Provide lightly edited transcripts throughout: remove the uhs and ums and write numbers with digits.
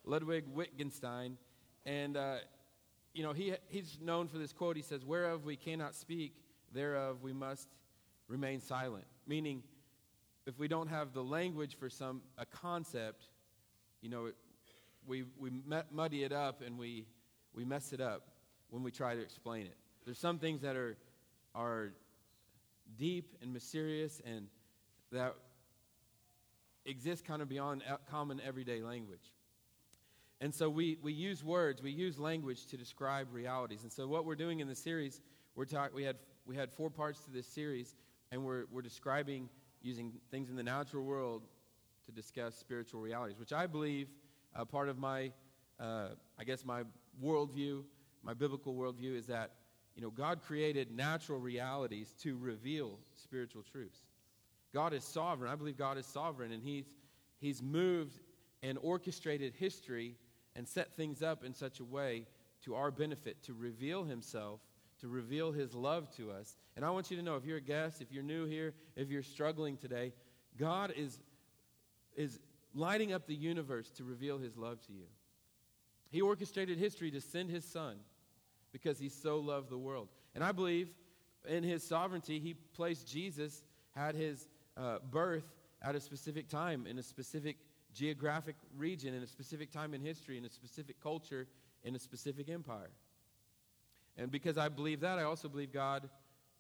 Ludwig Wittgenstein. And, he's known for this quote. He says, "Whereof we cannot speak, thereof we must remain silent." Meaning, if we don't have the language for a concept, we muddy it up and we mess it up when we try to explain it. There's some things that are deep and mysterious and that exist kind of beyond common everyday language. And so we use words, we use language to describe realities. And so what we're doing in the series, we had 4 parts to this series, and we're describing using things in the natural world to discuss spiritual realities, which I believe part of my my worldview, my biblical worldview is that, God created natural realities to reveal spiritual truths. God is sovereign. I believe God is sovereign, and He's moved and orchestrated history and set things up in such a way to our benefit, to reveal Himself, to reveal His love to us. And I want you to know, if you're a guest, if you're new here, if you're struggling today, God is lighting up the universe to reveal His love to you. He orchestrated history to send His Son because He so loved the world. And I believe in His sovereignty, He placed Jesus, had His birth at a specific time, in a specific geographic region, in a specific time in history, in a specific culture, in a specific empire. And because I believe that, I also believe God's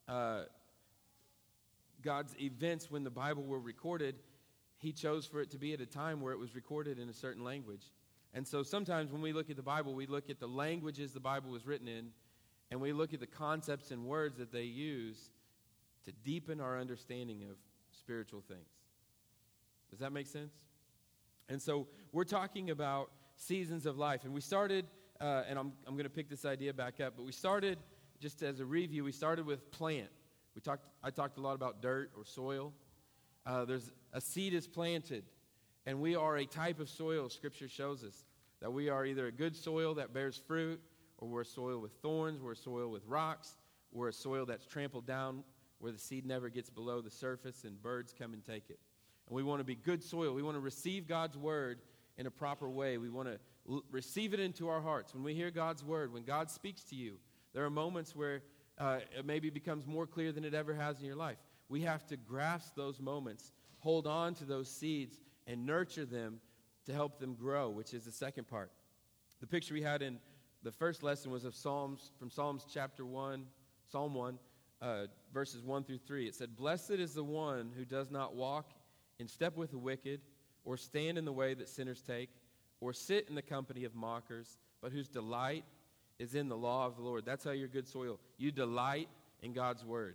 events when the Bible were recorded, He chose for it to be at a time where it was recorded in a certain language. And so sometimes when we look at the Bible, we look at the languages the Bible was written in, and we look at the concepts and words that they use to deepen our understanding of spiritual things. Does that make sense? And so we're talking about seasons of life. And we started, and I'm going to pick this idea back up, but we started, just as a review, we started with plant. I talked a lot about dirt or soil. There's a seed is planted, and we are a type of soil. Scripture shows us that we are either a good soil that bears fruit, or we're a soil with thorns, we're a soil with rocks, we're a soil that's trampled down where the seed never gets below the surface and birds come and take it. And we want to be good soil. We want to receive God's word in a proper way. We want to receive it into our hearts. When we hear God's word, when God speaks to you, there are moments where it maybe becomes more clear than it ever has in your life. We have to grasp those moments, hold on to those seeds, and nurture them to help them grow, which is the second part. The picture we had in the first lesson was of Psalms, from Psalms chapter 1, Psalm 1, verses 1 through 3. It said, "Blessed is the one who does not walk in step with the wicked, or stand in the way that sinners take, or sit in the company of mockers, but whose delight is in the law of the Lord." That's how you're good soil. You delight in God's word.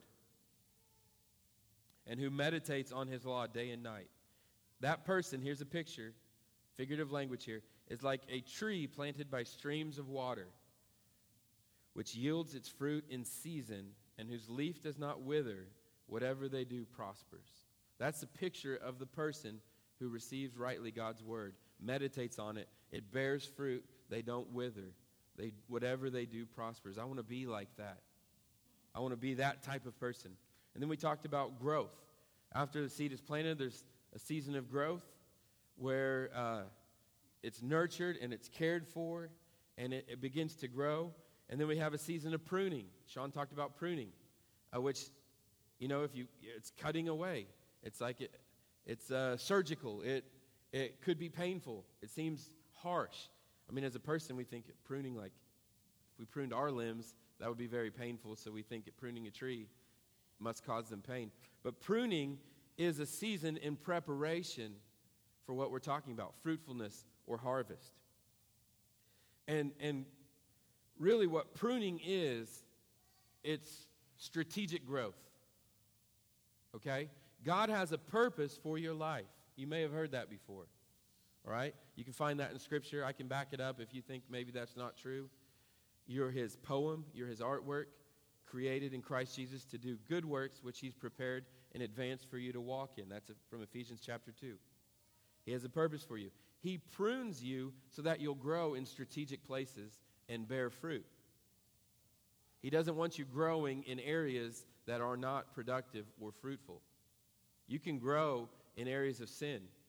"And who meditates on His law day and night." That person, here's a picture, figurative language here, is like a tree planted by streams of water, which yields its fruit in season, and whose leaf does not wither. Whatever they do prospers. That's a picture of the person who receives rightly God's word, meditates on it, it bears fruit, they don't wither. Whatever they do prospers. I want to be like that. I want to be that type of person. And then we talked about growth. After the seed is planted, there's a season of growth where it's nurtured and it's cared for, and it begins to grow. And then we have a season of pruning. Sean talked about pruning, which, it's cutting away. It's like it's surgical. It could be painful. It seems harsh. I mean, as a person, we think pruning, like if we pruned our limbs, that would be very painful. So we think pruning a tree must cause them pain. But pruning is a season in preparation for what we're talking about, fruitfulness or harvest. And really what pruning is, it's strategic growth. Okay? God has a purpose for your life. You may have heard that before. All right? You can find that in Scripture. I can back it up if you think maybe that's not true. You're His poem. You're His artwork, created in Christ Jesus to do good works, which He's prepared in advance for you to walk in. That's from Ephesians chapter 2. He has a purpose for you. He prunes you so that you'll grow in strategic places and bear fruit. He doesn't want you growing in areas that are not productive or fruitful. You can grow in areas of sin.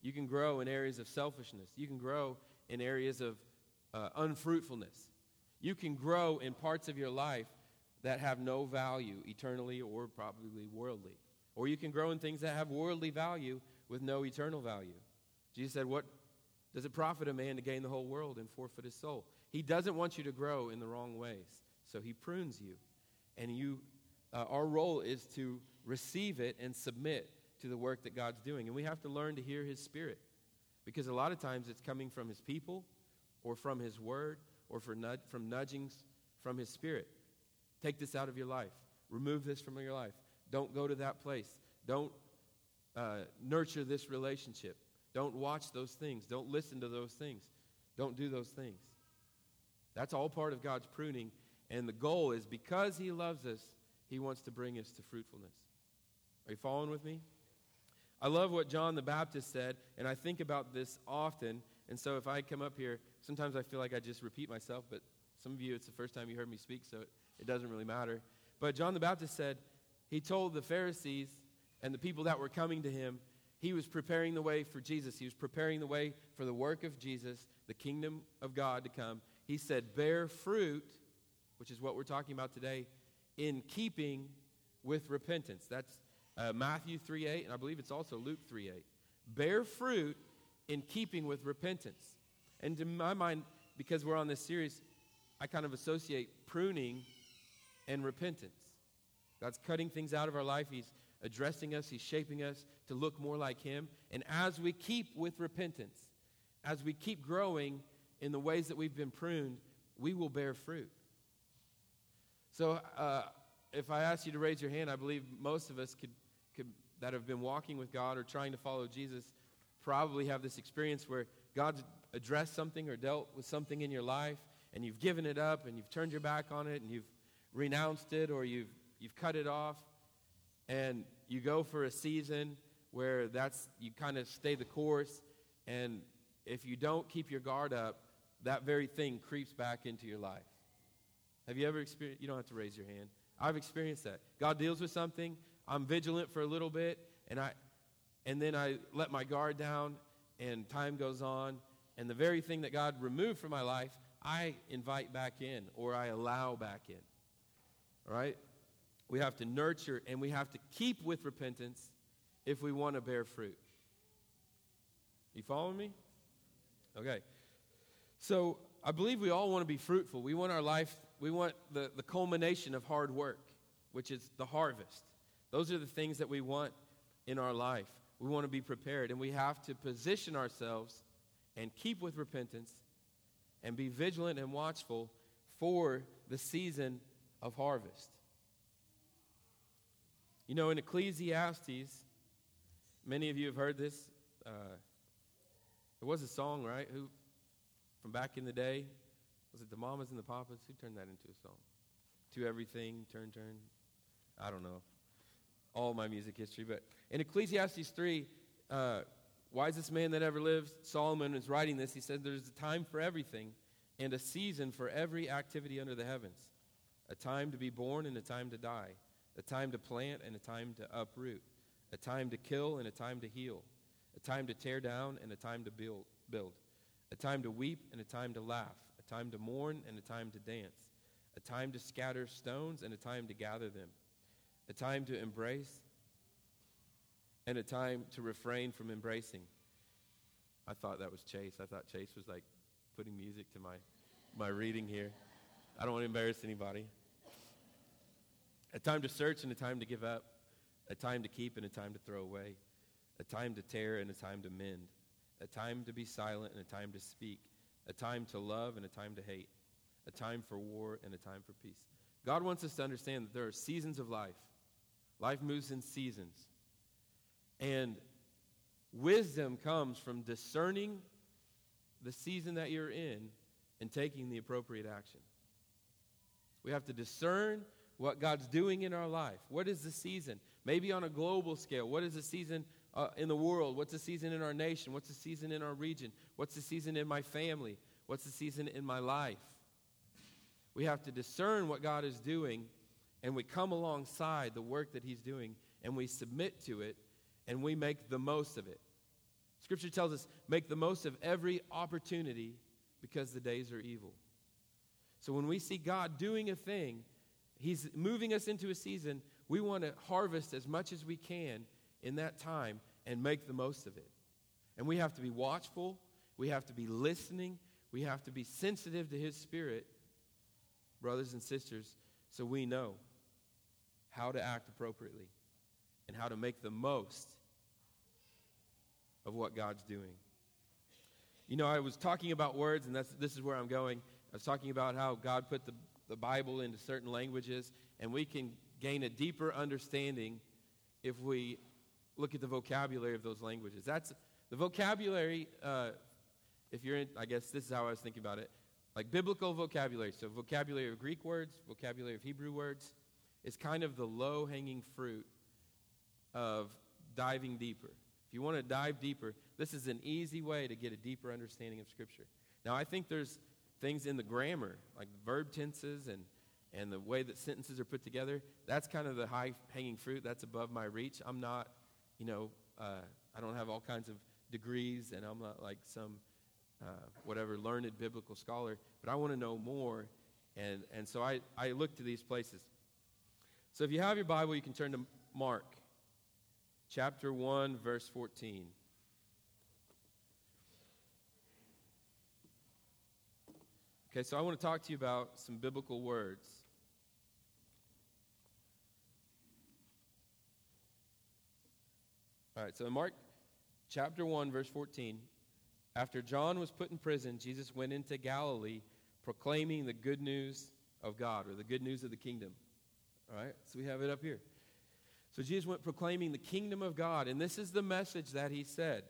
You can grow in areas of selfishness. You can grow in areas of unfruitfulness. You can grow in parts of your life that have no value eternally or probably worldly. Or you can grow in things that have worldly value with no eternal value. Jesus said, what does it profit a man to gain the whole world and forfeit his soul? He doesn't want you to grow in the wrong ways. So he prunes you. And our role is to receive it and submit to the work that God's doing. And we have to learn to hear his spirit. Because a lot of times it's coming from his people or from his word or from nudgings from his spirit. Take this out of your life. Remove this from your life. Don't go to that place. Don't nurture this relationship. Don't watch those things. Don't listen to those things. Don't do those things. That's all part of God's pruning. And the goal is because he loves us, he wants to bring us to fruitfulness. Are you following with me? I love what John the Baptist said, and I think about this often. And so if I come up here, sometimes I feel like I just repeat myself, but some of you, it's the first time you heard me speak, so it doesn't really matter. But John the Baptist said, he told the Pharisees and the people that were coming to him, he was preparing the way for Jesus. He was preparing the way for the work of Jesus, the kingdom of God to come. He said, bear fruit, which is what we're talking about today, in keeping with repentance. That's Matthew 3:8, and I believe it's also Luke 3:8. Bear fruit in keeping with repentance. And to my mind, because we're on this series, I kind of associate pruning and repentance. God's cutting things out of our life. He's addressing us. He's shaping us to look more like him. And as we keep with repentance, as we keep growing in the ways that we've been pruned, we will bear fruit. So if I ask you to raise your hand, I believe most of us could that have been walking with God or trying to follow Jesus probably have this experience where God's addressed something or dealt with something in your life, and you've given it up, and you've turned your back on it, and you've renounced it, or you've cut it off, and you go for a season where you kind of stay the course, and if you don't keep your guard up, that very thing creeps back into your life. Have you ever experienced? You don't have to raise your hand. I've experienced that. God deals with something. I'm vigilant for a little bit, and then I let my guard down, and time goes on, and the very thing that God removed from my life, I invite back in, or I allow back in. All right? We have to nurture, and we have to keep with repentance if we want to bear fruit. You following me? Okay. So I believe we all want to be fruitful. We want our life, we want the culmination of hard work, which is the harvest. Those are the things that we want in our life. We want to be prepared, and we have to position ourselves and keep with repentance and be vigilant and watchful for the season of harvest. You know, in Ecclesiastes, many of you have heard this. There was a song, right? From back in the day, was it the Mamas and the Papas? Who turned that into a song? To everything, turn. I don't know. All my music history. But in Ecclesiastes 3, wisest man that ever lived, Solomon is writing this. He said there's a time for everything and a season for every activity under the heavens. A time to be born and a time to die. A time to plant and a time to uproot. A time to kill and a time to heal. A time to tear down and a time to build. A time to weep and a time to laugh. A time to mourn and a time to dance. A time to scatter stones and a time to gather them. A time to embrace and a time to refrain from embracing. I thought that was Chase. I thought Chase was like putting music to my reading here. I don't want to embarrass anybody. A time to search and a time to give up. A time to keep and a time to throw away. A time to tear and a time to mend. A time to be silent and a time to speak. A time to love and a time to hate. A time for war and a time for peace. God wants us to understand that there are seasons of life. Life moves in seasons. And wisdom comes from discerning the season that you're in and taking the appropriate action. We have to discern what God's doing in our life. What is the season? Maybe on a global scale. What is the season in the world? What's the season in our nation? What's the season in our region? What's the season in my family? What's the season in my life? We have to discern what God is doing, and we come alongside the work that he's doing, and we submit to it, and we make the most of it. Scripture tells us, make the most of every opportunity because the days are evil. So when we see God doing a thing, he's moving us into a season, we want to harvest as much as we can in that time and make the most of it. And we have to be watchful. We have to be listening. We have to be sensitive to his Spirit, brothers and sisters, so we know how to act appropriately and how to make the most of what God's doing. You know, I was talking about words, and this is where I'm going. I was talking about how God put the Bible into certain languages, and we can gain a deeper understanding if we look at the vocabulary of those languages. That's the vocabulary, if you're in, I guess this is how I was thinking about it, like biblical vocabulary. So vocabulary of Greek words, vocabulary of Hebrew words, is kind of the low-hanging fruit of diving deeper. If you want to dive deeper, this is an easy way to get a deeper understanding of Scripture. Now, I think there's things in the grammar, like verb tenses and the way that sentences are put together. That's kind of the high-hanging fruit. That's above my reach. I'm not, I don't have all kinds of degrees, and I'm not like some whatever learned biblical scholar, but I want to know more, and so I look to these places. So if you have your Bible, you can turn to Mark chapter 1, verse 14. Okay, so I want to talk to you about some biblical words. All right, so in Mark chapter 1, verse 14, after John was put in prison, Jesus went into Galilee proclaiming the good news of God, or the good news of the kingdom. All right, so we have it up here. So Jesus went proclaiming the kingdom of God, and this is the message that he said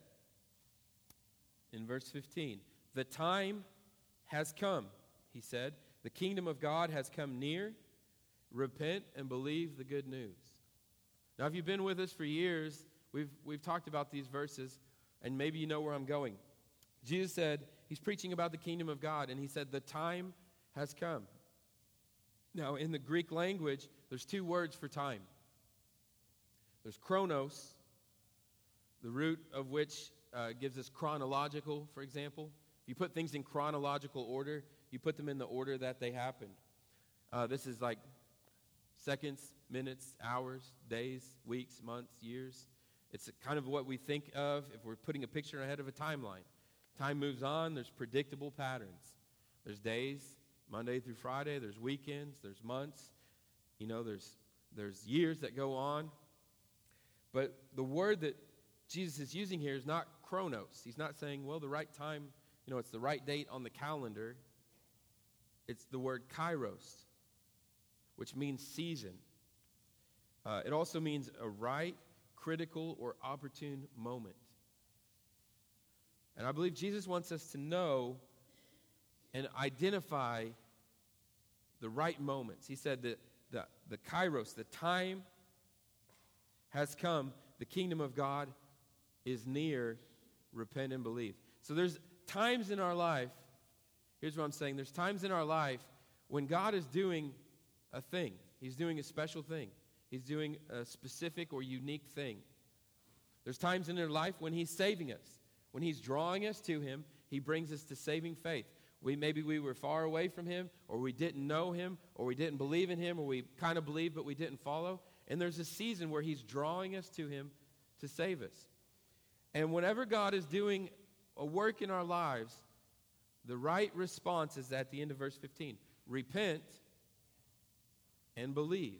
in verse 15. The time has come, he said. The kingdom of God has come near. Repent and believe the good news. Now, if you've been with us for years, we've talked about these verses, and maybe you know where I'm going. Jesus said, he's preaching about the kingdom of God, and he said, the time has come. Now, in the Greek language, there's two words for time. There's chronos, the root of which gives us chronological, for example. If you put things in chronological order, you put them in the order that they happened. This is like seconds, minutes, hours, days, weeks, months, years. It's kind of what we think of if we're putting a picture ahead of a timeline. Time moves on, there's predictable patterns. There's days, Monday through Friday, there's weekends, there's months, there's years that go on. But the word that Jesus is using here is not chronos. He's not saying, well, the right time, it's the right date on the calendar. It's the word kairos, which means season. It also means a right, critical, or opportune moment. And I believe Jesus wants us to know and identify the right moments. He said that the kairos, the time has come. The kingdom of God is near. Repent and believe. So there's times in our life, here's what I'm saying. There's times in our life when God is doing a thing. He's doing a special thing. He's doing a specific or unique thing. There's times in our life when he's saving us. When he's drawing us to him, he brings us to saving faith. Maybe we were far away from him, or we didn't know him, or we didn't believe in him, or we kind of believed but we didn't follow. And there's a season where he's drawing us to him to save us. And whenever God is doing a work in our lives, the right response is at the end of verse 15. Repent and believe.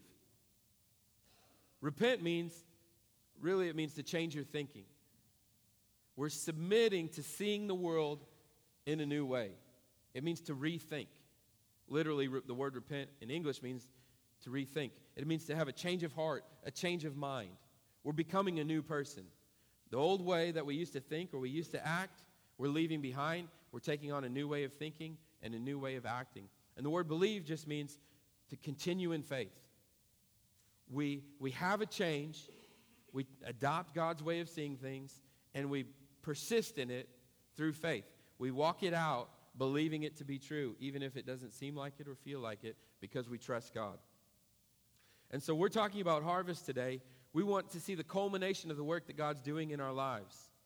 Repent means to change your thinking. We're submitting to seeing the world in a new way. It means to rethink. Literally, the word repent in English means to rethink. It means to have a change of heart, a change of mind. We're becoming a new person. The old way that we used to think or we used to act, we're leaving behind. We're taking on a new way of thinking and a new way of acting. And the word believe just means to continue in faith. We have a change. We adopt God's way of seeing things, and we persist in it through faith. We walk it out believing it to be true, even if it doesn't seem like it or feel like it, because we trust God. And so we're talking about harvest today. We want to see the culmination of the work that God's doing in our lives.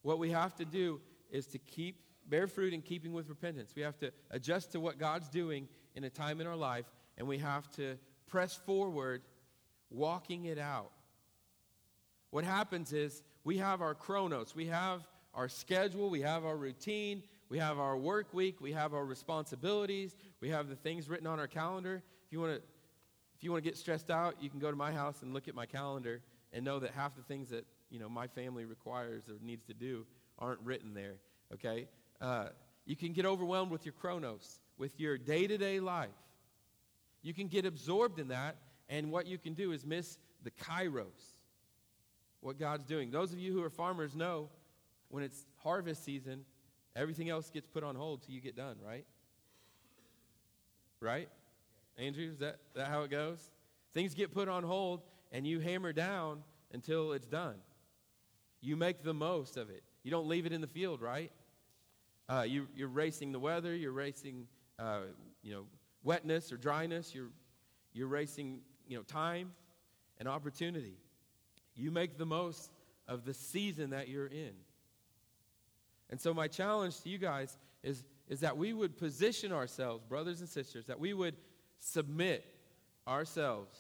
what we have to do is to bear fruit in keeping with repentance. We have to adjust to what God's doing in a time in our life, and we have to press forward, walking it out. What happens is we have our chronos, we have our schedule, we have our routine, we have our work week, we have our responsibilities, we have the things written on our calendar. If you want to get stressed out, you can go to my house and look at my calendar and know that half the things that my family requires or needs to do aren't written there. Okay, you can get overwhelmed with your chronos, with your day-to-day life. You can get absorbed in that, and what you can do is miss the kairos, what God's doing. Those of you who are farmers know when it's harvest season, everything else gets put on hold till you get done, right? Right? Andrew, is that how it goes? Things get put on hold, and you hammer down until it's done. You make the most of it. You don't leave it in the field, right? You're racing the weather. You're racing, wetness or dryness. You're racing, time and opportunity. You make the most of the season that you're in. And so my challenge to you guys is that we would position ourselves, brothers and sisters, that we would submit ourselves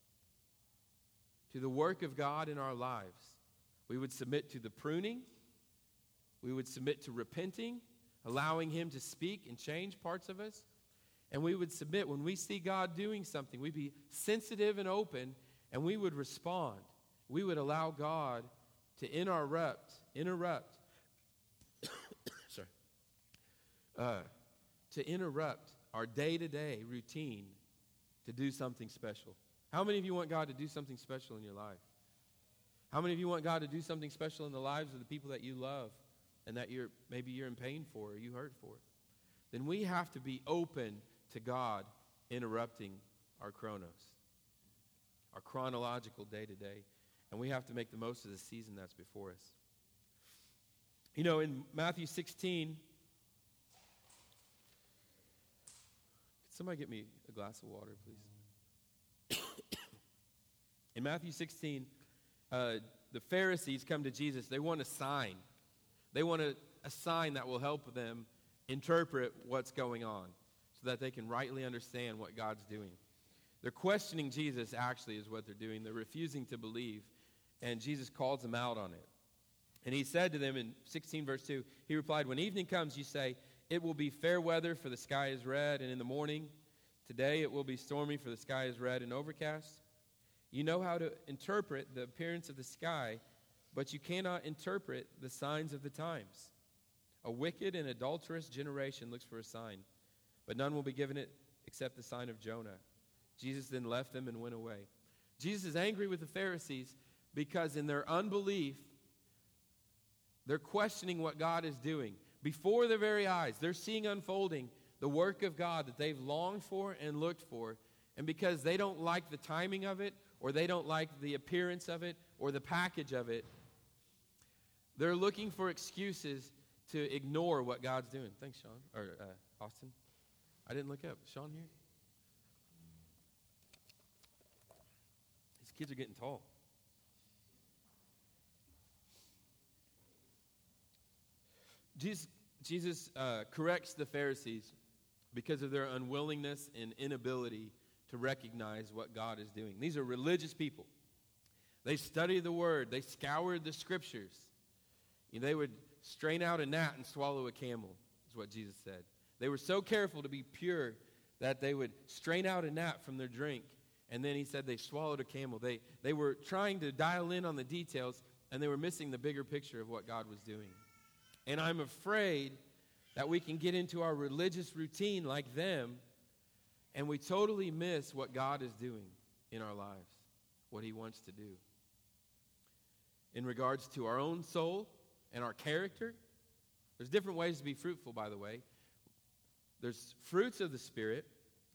to the work of God in our lives. We would submit to the pruning. We would submit to repenting, allowing Him to speak and change parts of us. And we would submit when we see God doing something. We'd be sensitive and open, and we would respond. We would allow God to interrupt our day-to-day routine to do something special. How many of you want God to do something special in your life? How many of you want God to do something special in the lives of the people that you love and that maybe you're in pain for or you hurt for? Then we have to be open to God interrupting our chronos, our chronological day-to-day, and we have to make the most of the season that's before us. In Matthew 16, could somebody get me a glass of water, please? In Matthew 16, the Pharisees come to Jesus. They want a sign. They want a sign that will help them interpret what's going on so that they can rightly understand what God's doing. They're questioning Jesus, actually, is what they're doing. They're refusing to believe, and Jesus calls them out on it. And he said to them in 16 verse 2, he replied, "When evening comes, you say, it will be fair weather, for the sky is red, and in the morning, today it will be stormy, for the sky is red and overcast. You know how to interpret the appearance of the sky, but you cannot interpret the signs of the times. A wicked and adulterous generation looks for a sign, but none will be given it except the sign of Jonah." Jesus then left them and went away. Jesus is angry with the Pharisees because in their unbelief, they're questioning what God is doing. Before their very eyes, they're seeing unfolding the work of God that they've longed for and looked for. And because they don't like the timing of it, or they don't like the appearance of it, or the package of it, they're looking for excuses to ignore what God's doing. Thanks, Sean. Or Austin. I didn't look up. Is Sean here? These kids are getting tall. Jesus corrects the Pharisees because of their unwillingness and inability to recognize what God is doing. These are religious people. They study the Word. They scoured the Scriptures. They would strain out a gnat and swallow a camel, is what Jesus said. They were so careful to be pure that they would strain out a gnat from their drink. And then he said they swallowed a camel. They were trying to dial in on the details, and they were missing the bigger picture of what God was doing. And I'm afraid that we can get into our religious routine like them, and we totally miss what God is doing in our lives, what He wants to do. In regards to our own soul and our character, there's different ways to be fruitful, by the way. There's fruits of the Spirit.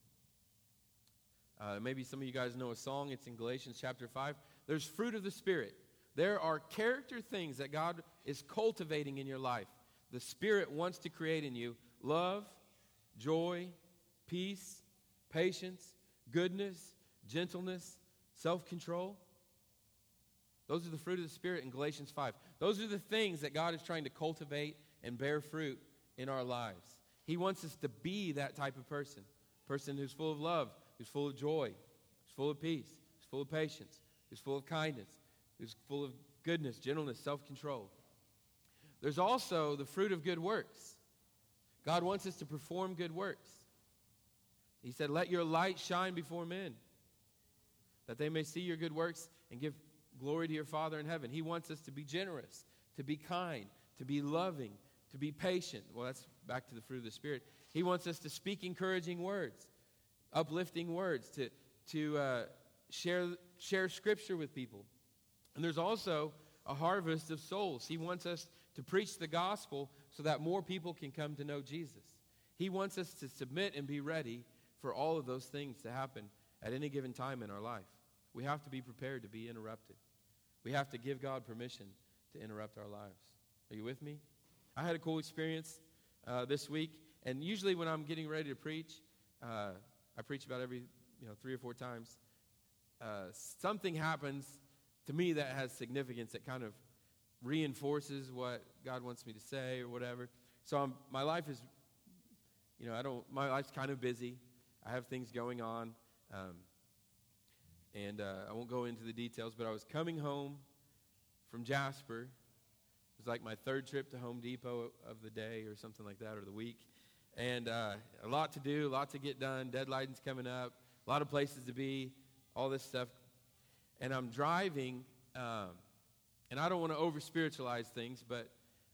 Maybe some of you guys know a song. It's in Galatians chapter 5. There's fruit of the Spirit. There are character things that God is cultivating in your life. The Spirit wants to create in you love, joy, peace, patience, goodness, gentleness, self-control. Those are the fruit of the Spirit in Galatians 5. Those are the things that God is trying to cultivate and bear fruit in our lives. He wants us to be that type of person who's full of love, who's full of joy, who's full of peace, who's full of patience, who's full of kindness, who's full of goodness, gentleness, self-control. There's also the fruit of good works. God wants us to perform good works. He said, let your light shine before men, that they may see your good works and give glory to your Father in heaven. He wants us to be generous, to be kind, to be loving, to be patient. Well, that's back to the fruit of the Spirit. He wants us to speak encouraging words, uplifting words, to share Scripture with people. And there's also a harvest of souls. He wants us to preach the gospel so that more people can come to know Jesus. He wants us to submit and be ready for all of those things to happen at any given time in our life. We have to be prepared to be interrupted. We have to give God permission to interrupt our lives. Are you with me? I had a cool experience this week, and usually when I'm getting ready to preach, I preach about every 3 or 4 times. Something happens to me that has significance that kind of reinforces what God wants me to say or whatever. So my life is, my life's kind of busy. I have things going on, and I won't go into the details, but I was coming home from Jasper. It was like my 3rd trip to Home Depot of the day or something like that, or the week. And a lot to do, a lot to get done, deadlines coming up, a lot of places to be, all this stuff. And I'm driving, and I don't want to over-spiritualize things, but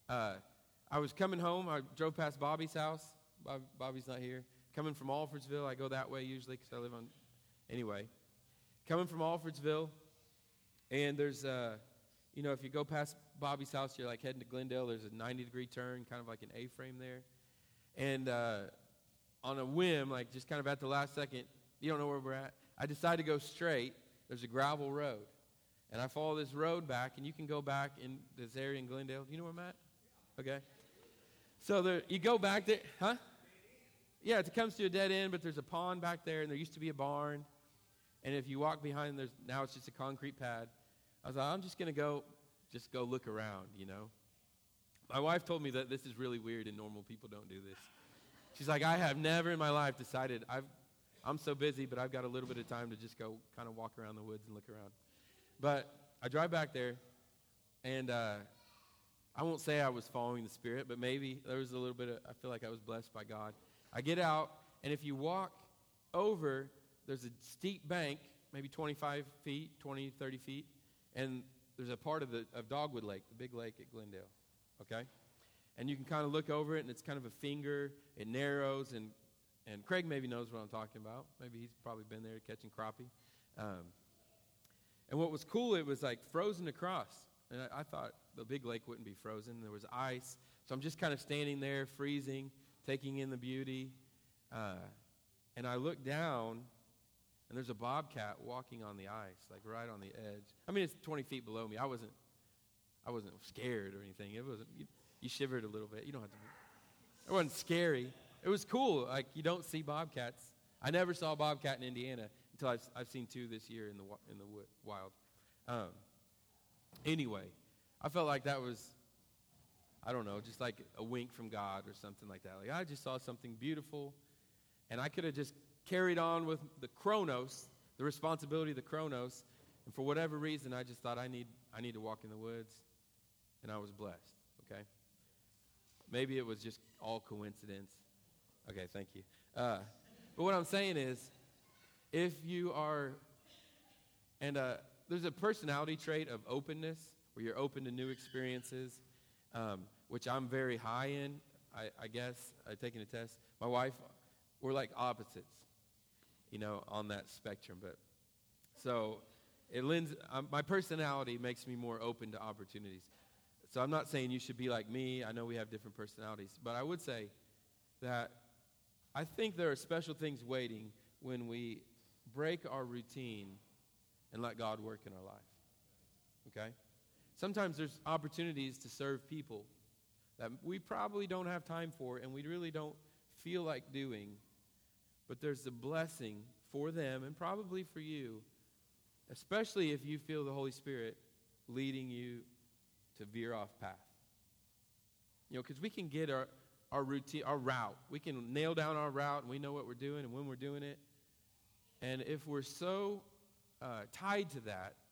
I was coming home. I drove past Bobby's house. Bobby's not here. Coming from Alfordsville. I go that way usually because I live on... Anyway, coming from Alfordsville, and there's, if you go past Bobby's house, you're like heading to Glendale. There's a 90-degree turn, kind of like an A-frame there. And on a whim, like just kind of at the last second, you don't know where we're at, I decide to go straight. There's a gravel road. And I follow this road back, and you can go back in this area in Glendale. Do you know where I'm at? Okay. So you go back there. Huh? Yeah, it comes to a dead end, but there's a pond back there, and there used to be a barn. And if you walk behind, now it's just a concrete pad. I was like, I'm just going to go look around, My wife told me that this is really weird and normal people don't do this. She's like, I have never in my life decided, I'm so busy, but I've got a little bit of time to just go kind of walk around the woods and look around. But I drive back there, and I won't say I was following the Spirit, but maybe there was a little bit of, I feel like I was blessed by God. I get out, and if you walk over, there's a steep bank, maybe 25 feet, 20, 30 feet, and there's a part of Dogwood Lake, the big lake at Glendale, okay? And you can kind of look over it, and it's kind of a finger. It narrows, and Craig maybe knows what I'm talking about. Maybe he's probably been there catching crappie. And what was cool, it was like frozen across. And I thought the big lake wouldn't be frozen. There was ice. So I'm just kind of standing there, freezing, taking in the beauty. And I look down, and there's a bobcat walking on the ice, like right on the edge. I mean, it's 20 feet below me. I wasn't scared or anything. It wasn't. You shivered a little bit. You don't have to. It wasn't scary. It was cool. Like, you don't see bobcats. I never saw a bobcat in Indiana until I've seen 2 this year in the wild. Anyway, I felt like that was, I don't know, just like a wink from God or something like that. Like, I just saw something beautiful, and I could have just carried on with the chronos, the responsibility of the chronos, and for whatever reason, I just thought I need to walk in the woods, and I was blessed, okay? Maybe it was just all coincidence. Okay, thank you. But what I'm saying is, if you are, and there's a personality trait of openness, where you're open to new experiences, which I'm very high in, I guess. I've taken a test. My wife, we're like opposites, on that spectrum. But so it lends, my personality makes me more open to opportunities. So I'm not saying you should be like me. I know we have different personalities. But I would say that I think there are special things waiting when we break our routine and let God work in our life. Okay? Sometimes there's opportunities to serve people that we probably don't have time for and we really don't feel like doing, but there's a blessing for them and probably for you, especially if you feel the Holy Spirit leading you to veer off path. Because we can get our routine, our route. We can nail down our route, and we know what we're doing and when we're doing it. And if we're so tied to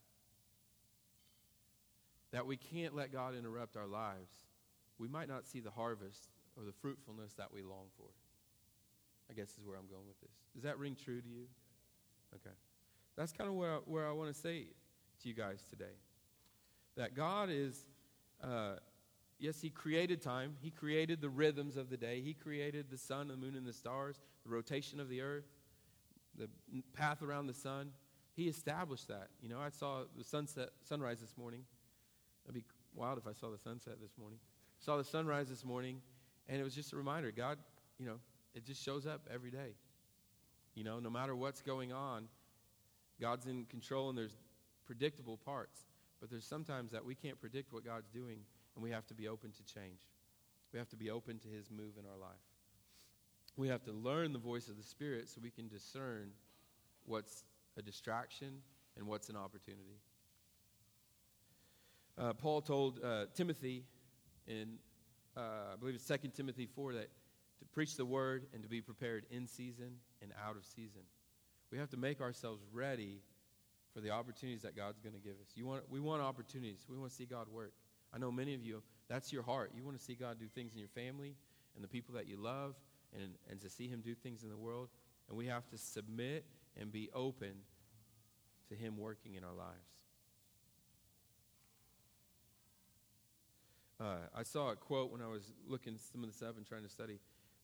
that we can't let God interrupt our lives, we might not see the harvest or the fruitfulness that we long for. I guess is where I'm going with this. Does that ring true to you? Okay. That's kind of where I want to say to you guys today. That God is, yes, he created time. He created the rhythms of the day. He created the sun, the moon, and the stars, the rotation of the earth, the path around the sun. He established that. I saw the sunrise this morning. It'd be wild if I saw the sunset this morning. Saw the sunrise this morning, and it was just a reminder. God, it just shows up every day. No matter what's going on, God's in control, and there's predictable parts. But there's sometimes that we can't predict what God's doing, and we have to be open to change. We have to be open to his move in our life. We have to learn the voice of the Spirit so we can discern what's a distraction and what's an opportunity. Paul told Timothy in, I believe it's 2 Timothy 4, that to preach the word and to be prepared in season and out of season. We have to make ourselves ready for the opportunities that God's going to give us. We want opportunities. We want to see God work. I know many of you, that's your heart. You want to see God do things in your family and the people that you love and to see him do things in the world. And we have to submit and be open to him working in our lives. I saw a quote when I was looking some of this up and trying to study.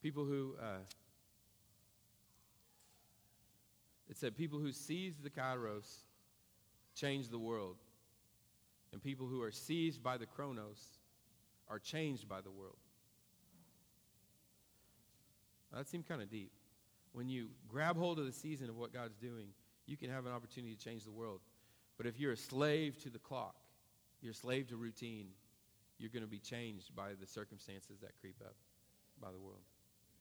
It said, people who seize the kairos change the world. And people who are seized by the chronos are changed by the world. That seemed kind of deep. When you grab hold of the season of what God's doing, you can have an opportunity to change the world. But if you're a slave to the clock, you're a slave to routine, you're going to be changed by the circumstances that creep up by the world.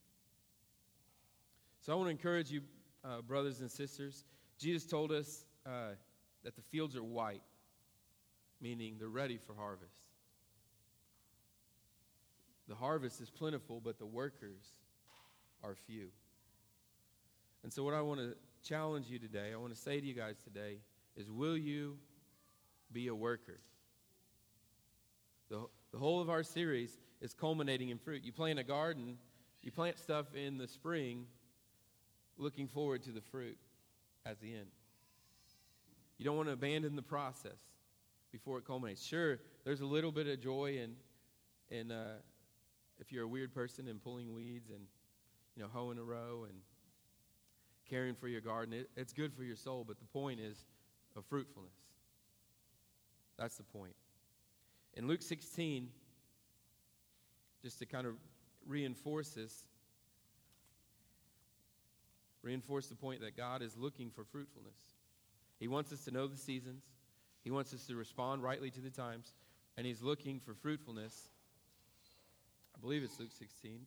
So I want to encourage you, brothers and sisters. Jesus told us that the fields are white, meaning they're ready for harvest. The harvest is plentiful, but the workers are few. And so what I want to challenge you today, I want to say to you guys today, is will you be a worker? The whole of our series is culminating in fruit. You plant a garden, you plant stuff in the spring, looking forward to the fruit at the end. You don't want to abandon the process before it culminates. Sure, there's a little bit of joy in if you're a weird person in pulling weeds and hoeing a row and caring for your garden. It's good for your soul, but the point is of fruitfulness. That's the point. In Luke 16, just to kind of reinforce the point that God is looking for fruitfulness. He wants us to know the seasons. He wants us to respond rightly to the times. And he's looking for fruitfulness. I believe it's Luke 16.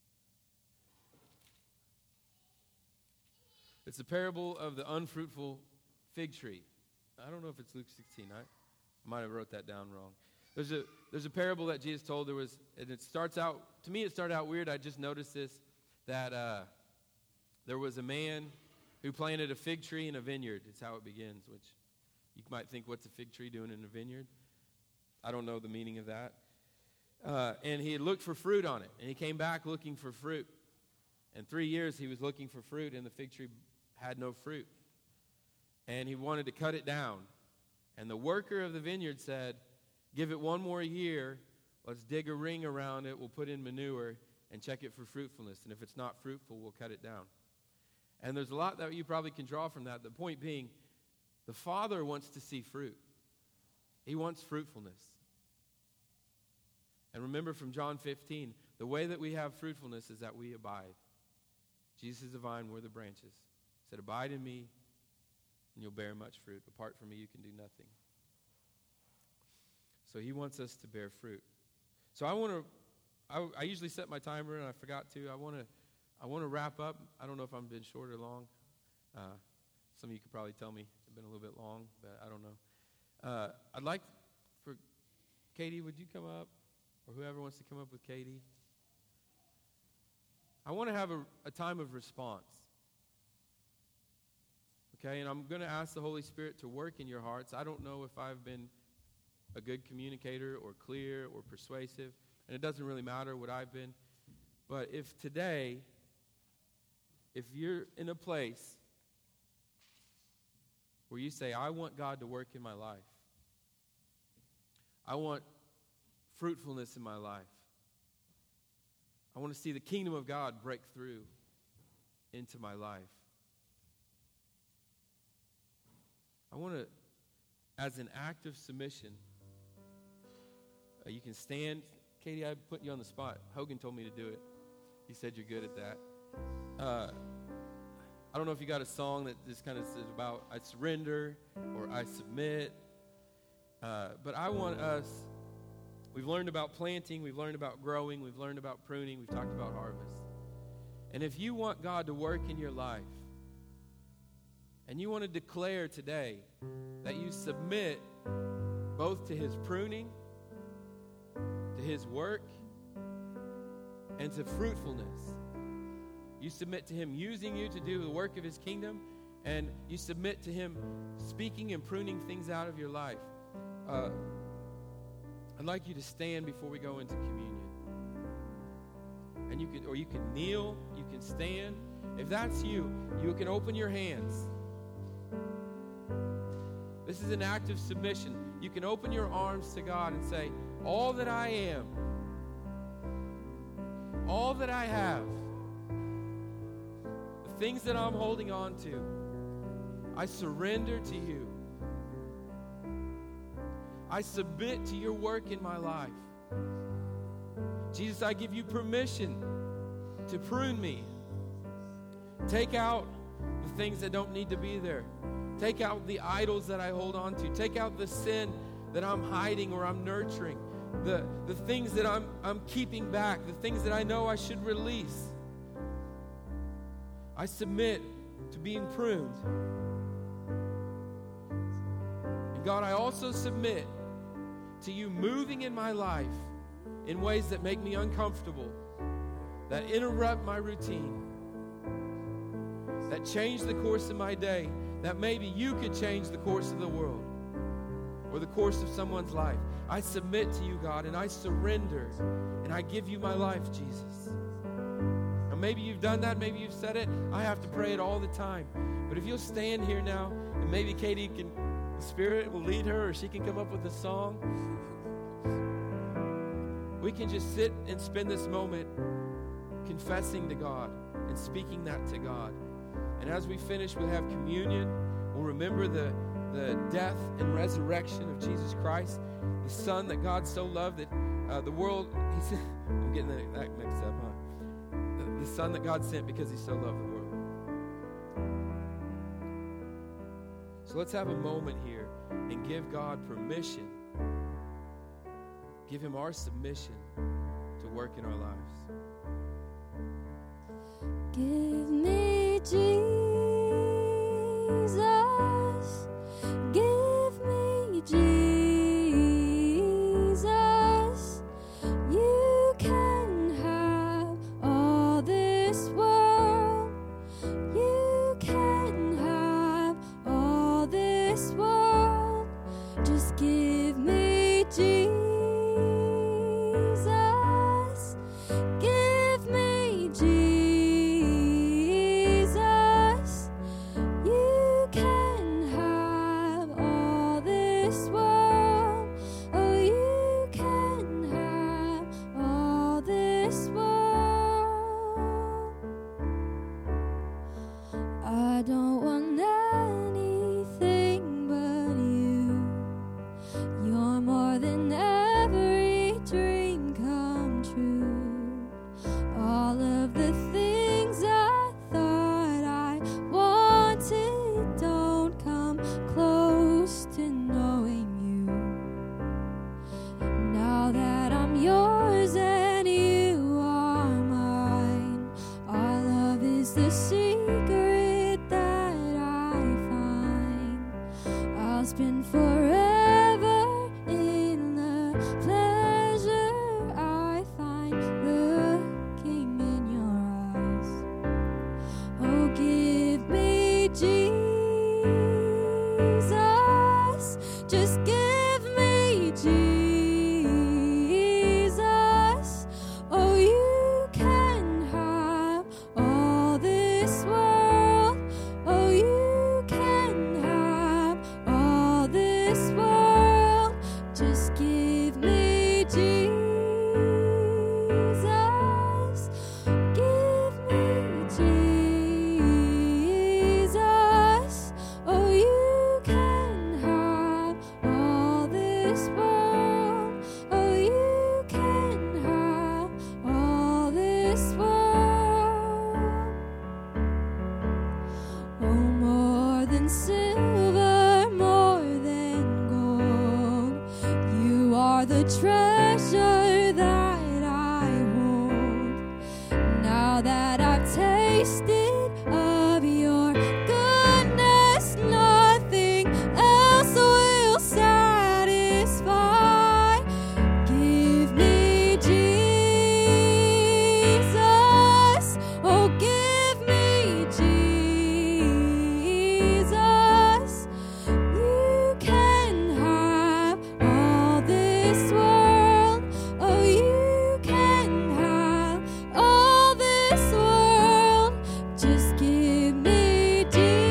It's the parable of the unfruitful fig tree. I don't know if it's Luke 16. I might have wrote that down wrong. There's a parable that Jesus told. And it starts out, to me it started out weird. I just noticed this, that there was a man who planted a fig tree in a vineyard. It's how it begins, which you might think, what's a fig tree doing in a vineyard? I don't know the meaning of that. And he had looked for fruit on it, and he came back looking for fruit. And 3 years he was looking for fruit, and the fig tree had no fruit. And he wanted to cut it down. And the worker of the vineyard said, give it one more year. Let's dig a ring around it. We'll put in manure and check it for fruitfulness. And if it's not fruitful, we'll cut it down. And there's a lot that you probably can draw from that. The point being, the Father wants to see fruit. He wants fruitfulness. And remember from John 15, the way that we have fruitfulness is that we abide. Jesus is the vine, we're the branches. He said, abide in me, and you'll bear much fruit. Apart from me, you can do nothing. So he wants us to bear fruit. So I usually set my timer, and I forgot to. I want to wrap up. I don't know if I've been short or long. Some of you could probably tell me it's been a little bit long, but I don't know. I'd like for Katie, would you come up? Or whoever wants to come up with Katie. I want to have a time of response. Okay, and I'm going to ask the Holy Spirit to work in your hearts. I don't know if I've been a good communicator or clear or persuasive, and it doesn't really matter what I've been. But if today, if you're in a place where you say, I want God to work in my life. I want fruitfulness in my life. I want to see the kingdom of God break through into my life. I want to, as an act of submission, you can stand. Katie, I put you on the spot. Hogan told me to do it. He said you're good at that. I don't know if you got a song that just kind of says about I surrender or I submit. But I want us, we've learned about planting, we've learned about growing, we've learned about pruning, we've talked about harvest. And if you want God to work in your life, and you want to declare today that you submit both to His pruning, to His work, and to fruitfulness. You submit to Him using you to do the work of His kingdom, and you submit to Him speaking and pruning things out of your life. I'd like you to stand before we go into communion. And you can kneel, you can stand. If that's you, you can open your hands. This is an act of submission. You can open your arms to God and say, all that I am, all that I have, the things that I'm holding on to, I surrender to you. I submit to your work in my life. Jesus, I give you permission to prune me. Take out the things that don't need to be there. Take out the idols that I hold on to. Take out the sin that I'm hiding or I'm nurturing. The things that I'm keeping back. The things that I know I should release. I submit to being pruned. And God, I also submit to you moving in my life in ways that make me uncomfortable, that interrupt my routine, that change the course of my day, that maybe you could change the course of the world or the course of someone's life. I submit to you, God, and I surrender, and I give you my life, Jesus. And maybe you've done that, maybe you've said it. I have to pray it all the time. But if you'll stand here now, and maybe Katie can, the Spirit will lead her, or she can come up with a song. We can just sit and spend this moment confessing to God and speaking that to God. And as we finish, we'll have communion. We'll remember the death and resurrection of Jesus Christ, the Son that God so loved that the world, I'm getting that mixed up, huh? The Son that God sent because He so loved the world. So let's have a moment here and give God permission. Give Him our submission to work in our lives. Give me Jesus, give me Jesus. You can have all this world. You can have all this world. Just give me Jesus. Give me Jesus. You can have all this world. Oh, you can have all this world. I don't want anything but you. You're more than every dream come true. All of the things I thought I wanted don't come close to knowing you. Now that I'm yours and you are mine, our love is the secret that I find. I'll spend forever in the pleasure I find looking in your eyes. Oh, give me Jesus, just give me Jesus. Oh, you can have all this world. Oh, you can have all this world. Just give me Jesus. Give me Jesus. Oh, you can have all this world. Oh, you can have all this world. Oh, more than silver, more than gold, you are the treasure that I hold. Now that I've tasted of your goodness, nothing else will satisfy. Give me Jesus. Oh, give me Jesus. You can have all this world. Oh, you can have all this world. Just give me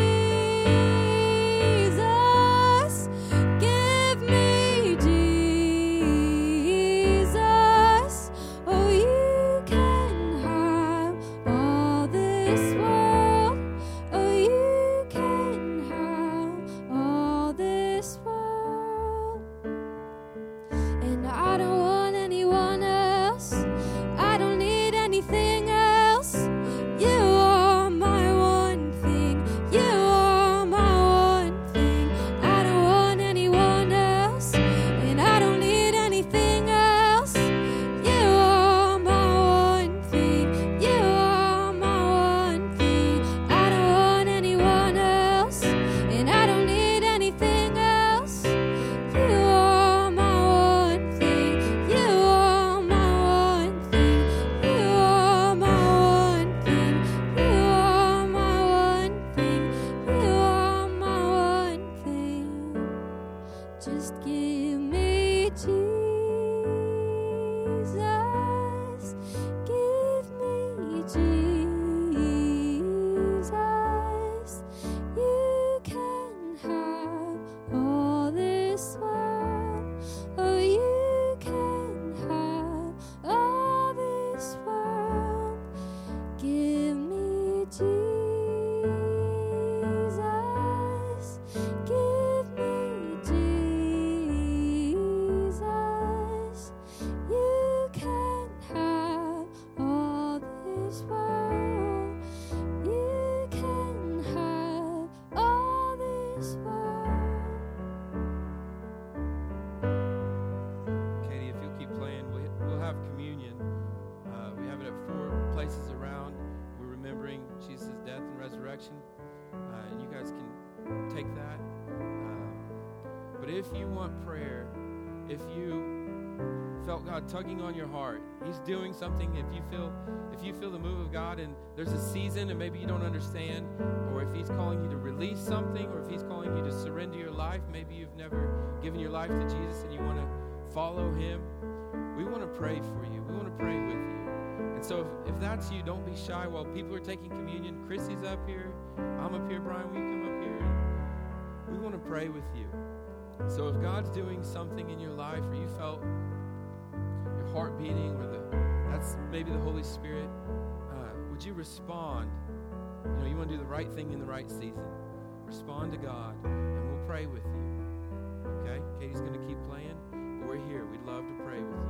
Jesus. Give me Jesus. Oh, you can have all this world. Oh, you can have all this world. And I don't want anyone else. I don't need anything else. You are my one thing. You are my one thing. I don't want anyone else. And I don't need anything else. You are my one thing. You are my one thing. I don't want anyone else. And I don't need anything else. You are my one thing. You are my one thing. You are my one thing. You are my one thing. You are my one thing. Just give me Jesus. Give me Jesus. You can have all this world. Oh, you can have all this world. Give me Jesus. Give me Jesus. You can have all this world. You can have all this world. Katie, if you'll keep playing, we'll have communion. We have it at 4 places around. We're remembering Jesus' death and resurrection, and you guys can take that. But if you want prayer, if you felt God tugging on your heart, He's doing something. If you feel the move of God, and there's a season, and maybe you don't understand, or if He's calling you to release something, or if He's calling you to surrender your life, maybe you've never given your life to Jesus and you want to follow Him, we want to pray for you. We want to pray with you. And so if that's you, don't be shy while people are taking communion. Chrissy's up here. I'm up here. Brian, will you come up here? We want to pray with you. So if God's doing something in your life, or you felt your heart beating, or that's maybe the Holy Spirit, would you respond? You want to do the right thing in the right season. Respond to God, and we'll pray with you. Okay? Katie's going to keep playing. We're here. We'd love to pray with you.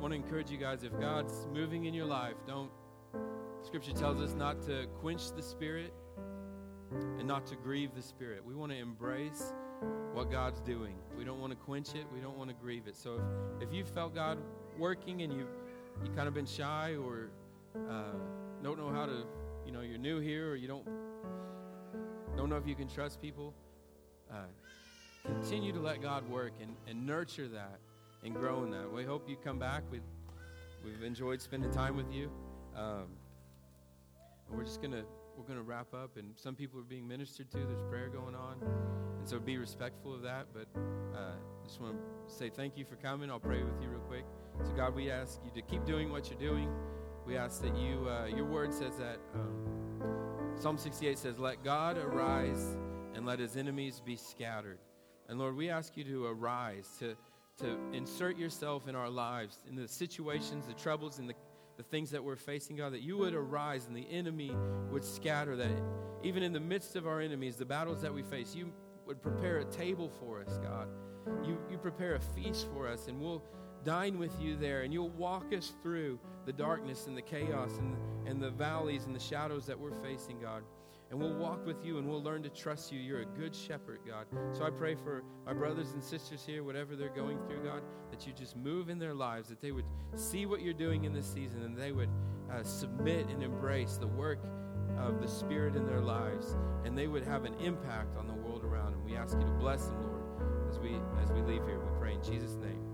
want to encourage you guys, if God's moving in your life, Scripture tells us not to quench the Spirit and not to grieve the Spirit. We want to embrace what God's doing. We don't want to quench it. We don't want to grieve it. So if you felt God working and you kind of been shy or don't know how to, you're new here, or you don't know if you can trust people, continue to let God work and nurture that and grow in that. We hope you come back. We've enjoyed spending time with you. And we're going to wrap up, and some people are being ministered to. There's prayer going on, and so be respectful of that. But I just want to say thank you for coming. I'll pray with you real quick. So God, we ask you to keep doing what you're doing. We ask that your word says that, Psalm 68 says, let God arise and let his enemies be scattered. And Lord, we ask you to arise, to insert yourself in our lives, in the situations, the troubles, and the things that we're facing, God, that you would arise and the enemy would scatter, that even in the midst of our enemies, the battles that we face, you would prepare a table for us, God. You prepare a feast for us, and we'll dine with you there, and you'll walk us through the darkness and the chaos and the valleys and the shadows that we're facing, God. And we'll walk with you, and we'll learn to trust you. You're a good shepherd, God. So I pray for my brothers and sisters here, whatever they're going through, God, that you just move in their lives, that they would see what you're doing in this season, and they would submit and embrace the work of the Spirit in their lives, and they would have an impact on the world around them. We ask you to bless them, Lord, as we leave here. We pray in Jesus' name.